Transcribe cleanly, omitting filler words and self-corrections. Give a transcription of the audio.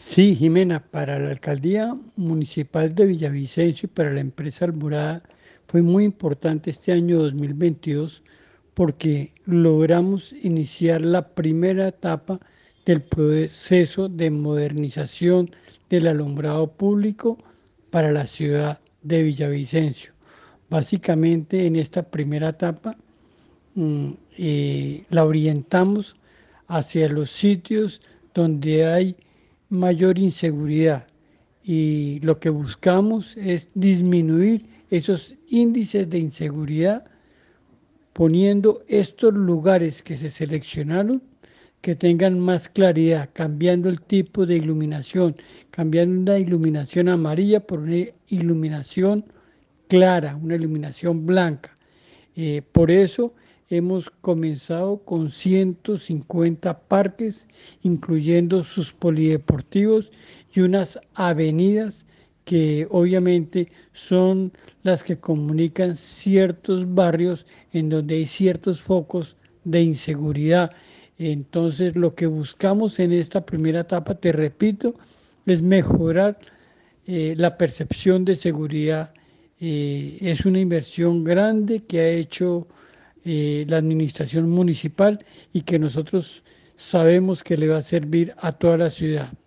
Sí, Jimena, para la alcaldía municipal de Villavicencio y para la empresa Alborada fue muy importante este año 2022 porque logramos iniciar la primera etapa del proceso de modernización del alumbrado público para la ciudad de Villavicencio. Básicamente en esta primera etapa la orientamos hacia los sitios donde hay mayor inseguridad y lo que buscamos es disminuir esos índices de inseguridad poniendo estos lugares que se seleccionaron que tengan más claridad, cambiando el tipo de iluminación, cambiando una iluminación amarilla por una iluminación clara, una iluminación blanca. Por eso hemos comenzado con 150 parques, incluyendo sus polideportivos y unas avenidas que obviamente son las que comunican ciertos barrios en donde hay ciertos focos de inseguridad. Entonces, lo que buscamos en esta primera etapa, te repito, es mejorar la percepción de seguridad. Es una inversión grande que ha hecho la administración municipal y que nosotros sabemos que le va a servir a toda la ciudad.